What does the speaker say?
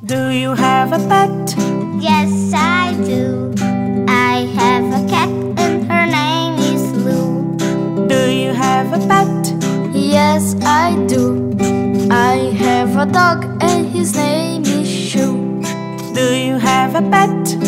Do you have a pet? Yes, I do. I have a cat and her name is Lou. Do you have a pet? Yes, I do. I have a dog and his name is Shoo. Do you have a pet?